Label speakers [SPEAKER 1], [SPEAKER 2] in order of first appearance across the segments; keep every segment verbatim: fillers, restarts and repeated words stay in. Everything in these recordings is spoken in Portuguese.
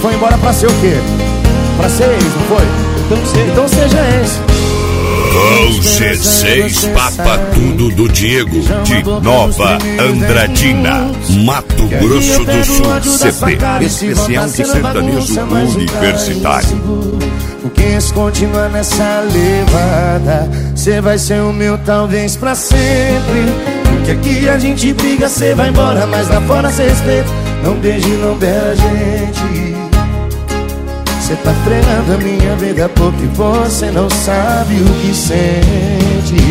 [SPEAKER 1] foi embora pra ser o quê? Pra ser ex, não foi?
[SPEAKER 2] Então, ser.
[SPEAKER 1] Então seja ex.
[SPEAKER 3] Com G seis Papa Tudo do Diego, de Nova Andradina, Mato Grosso do Sul. C D especial de sertanejo universitário.
[SPEAKER 1] Porque se continuar nessa levada, cê vai ser o meu talvez pra sempre. Porque aqui a gente briga, cê vai embora, mas lá fora cê respeita. Não beije, não beija a gente. Cê tá frenando a minha vida porque você não sabe o que sente.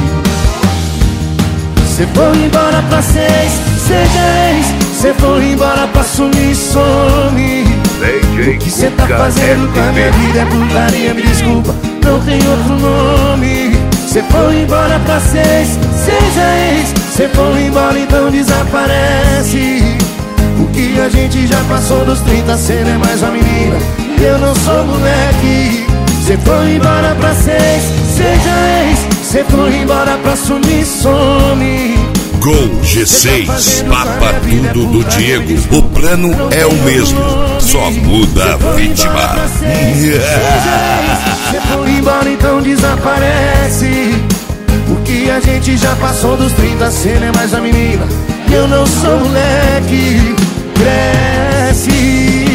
[SPEAKER 1] Cê foi embora pra seis, seja ex. Cê foi embora pra sumir, some. O que cê tá fazendo com a minha vida é putaria, me desculpa, não tem outro nome. Cê foi embora pra seis, seja ex. Cê foi embora, então desaparece. O que a gente já passou dos trinta, cê não é mais uma menina, eu não sou moleque. Cê foi embora pra seis, seja ex. Cê foi embora pra sumir, some.
[SPEAKER 3] Com G seis Papa Tudo do Diego, o plano é o mesmo, só muda a vítima.
[SPEAKER 1] Cê foi embora, então desaparece. O que a gente já passou dos trinta, cê não é mais a menina, eu não sou moleque. Cresce.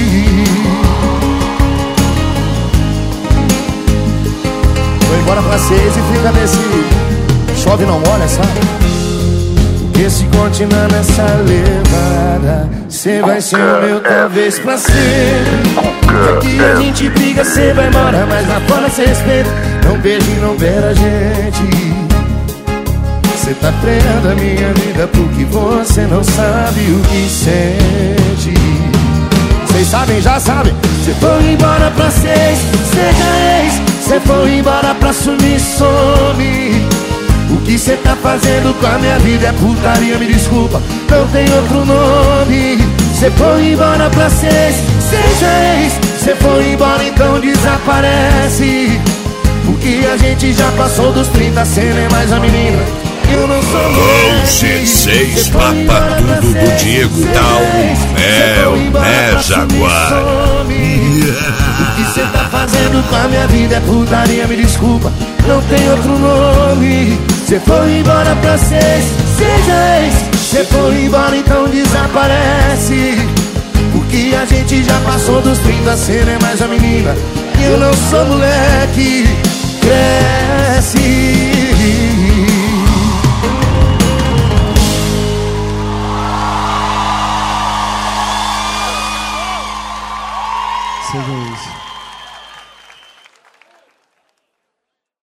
[SPEAKER 1] Foi embora pra seis e fica nesse chove não molha, sabe? Porque se continuar nessa levada, cê vai ser o meu talvez pra sempre. Aqui a gente briga, cê vai embora, mas lá fora cê respeita. Não beije, não beira a gente. Cê tá freando a minha vida porque você não sabe o que sente. Cês sabem, já sabem. Cê foi embora pra seis, seja ex. Cê foi embora pra sumir, some. O que cê tá fazendo com a minha vida é putaria, me desculpa, não tem outro nome. Cê foi embora pra seis, seja ex. Cê foi embora, então desaparece. O que a gente já passou dos trinta, cê não é mais a menina, eu não sou moleque.
[SPEAKER 3] Com G seis Papa Tudo do Diego, dá um mel, né, Jaguar?
[SPEAKER 1] O que cê tá fazendo com a minha vida é putaria, me desculpa, não tem outro nome. Cê foi embora pra seis, seja ex. Cê foi embora, então desaparece. Porque a gente já passou dos trinta, cê não é mais a menina, eu não sou moleque. Cresce.
[SPEAKER 2] Seja isso.